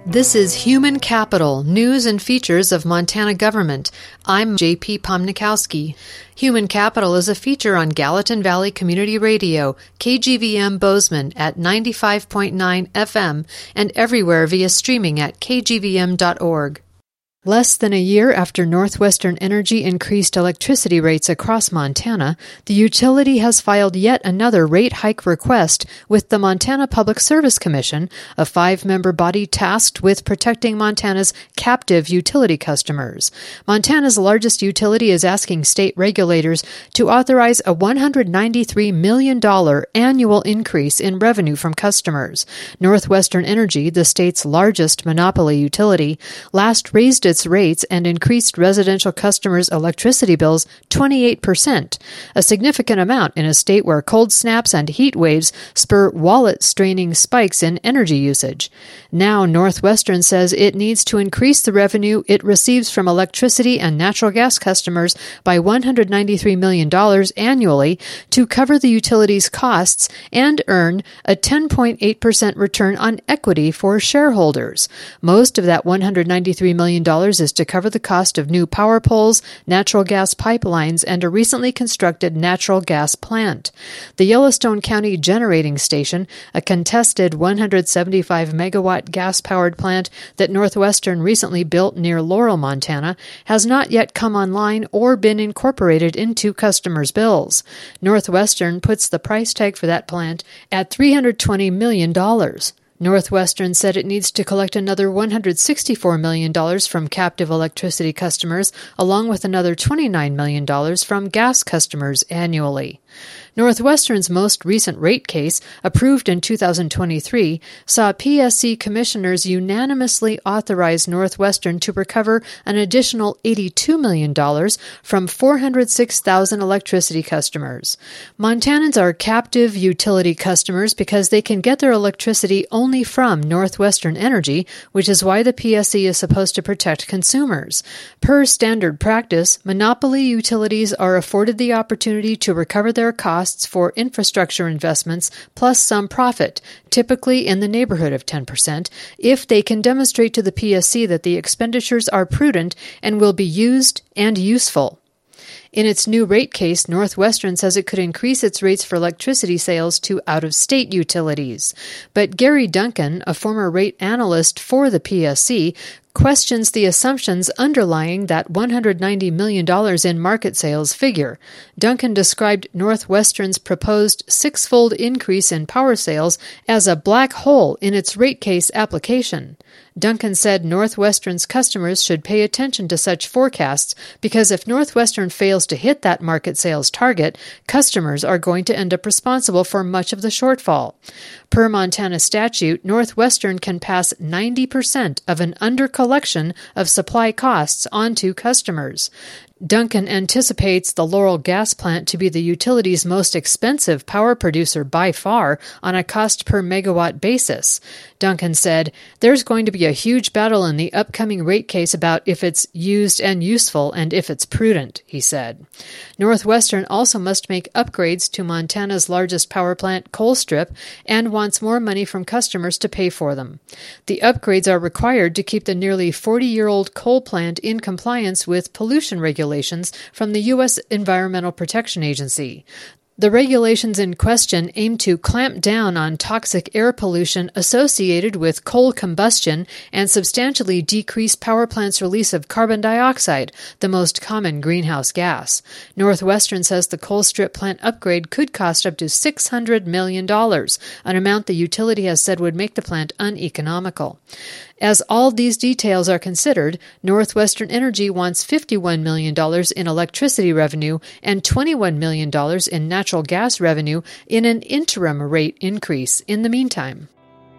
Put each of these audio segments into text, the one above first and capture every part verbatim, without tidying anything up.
This is Human Capital, News and Features of Montana Government. I'm J P Pomnikowski. Human Capital is a feature on Gallatin Valley Community Radio, K G V M Bozeman at ninety-five point nine F M, and everywhere via streaming at k g v m dot org. Less than a year after Northwestern Energy increased electricity rates across Montana, the utility has filed yet another rate hike request with the Montana Public Service Commission, a five-member body tasked with protecting Montana's captive utility customers. Montana's largest utility is asking state regulators to authorize a one hundred ninety-three million dollars annual increase in revenue from customers. Northwestern Energy, the state's largest monopoly utility, last raised its rates and increased residential customers' electricity bills twenty-eight percent, a significant amount in a state where cold snaps and heat waves spur wallet-straining spikes in energy usage. Now, Northwestern says it needs to increase the revenue it receives from electricity and natural gas customers by one hundred ninety-three million dollars annually to cover the utility's costs and earn a ten point eight percent return on equity for shareholders. Most of that one hundred ninety-three million dollars is to cover the cost of new power poles, natural gas pipelines, and a recently constructed natural gas plant. The Yellowstone County Generating Station, a contested one hundred seventy-five megawatt gas-powered plant that Northwestern recently built near Laurel, Montana, has not yet come online or been incorporated into customers' bills. Northwestern puts the price tag for that plant at three hundred twenty million dollars. Northwestern said it needs to collect another one hundred sixty-four million dollars from captive electricity customers, along with another twenty-nine million dollars from gas customers annually. Northwestern's most recent rate case, approved in two thousand twenty-three, saw P S C commissioners unanimously authorize Northwestern to recover an additional eighty-two million dollars from four hundred six thousand electricity customers. Montanans are captive utility customers because they can get their electricity only from Northwestern Energy, which is why the P S C is supposed to protect consumers. Per standard practice, monopoly utilities are afforded the opportunity to recover their costs for infrastructure investments plus some profit, typically in the neighborhood of ten percent, if they can demonstrate to the P S C that the expenditures are prudent and will be used and useful. In its new rate case, Northwestern says it could increase its rates for electricity sales to out-of-state utilities. But Gary Duncan, a former rate analyst for the P S C, questions the assumptions underlying that one hundred ninety million dollars in market sales figure. Duncan described Northwestern's proposed six-fold increase in power sales as a black hole in its rate case application. Duncan said Northwestern's customers should pay attention to such forecasts because if Northwestern fails to hit that market sales target, customers are going to end up responsible for much of the shortfall. Per Montana statute, Northwestern can pass ninety percent of an under-collection of supply costs onto customers. Duncan anticipates the Laurel gas plant to be the utility's most expensive power producer by far on a cost-per-megawatt basis. Duncan said, "There's going to be a huge battle in the upcoming rate case about if it's used and useful and if it's prudent," he said. Northwestern also must make upgrades to Montana's largest power plant, Colstrip, and wants more money from customers to pay for them. The upgrades are required to keep the nearly forty-year-old coal plant in compliance with pollution regulations from the U S Environmental Protection Agency. The regulations in question aim to clamp down on toxic air pollution associated with coal combustion and substantially decrease power plants' release of carbon dioxide, the most common greenhouse gas. Northwestern says the Colstrip plant upgrade could cost up to six hundred million dollars, an amount the utility has said would make the plant uneconomical. As all these details are considered, Northwestern Energy wants fifty-one million dollars in electricity revenue and twenty-one million dollars in natural gas revenue in an interim rate increase in the meantime.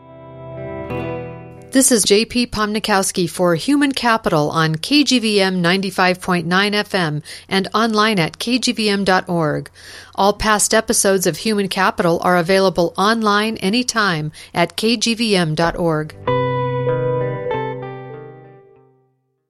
This is J P Pomnikowski for Human Capital on K G V M ninety-five point nine F M and online at k g v m dot org. All past episodes of Human Capital are available online anytime at k g v m dot org.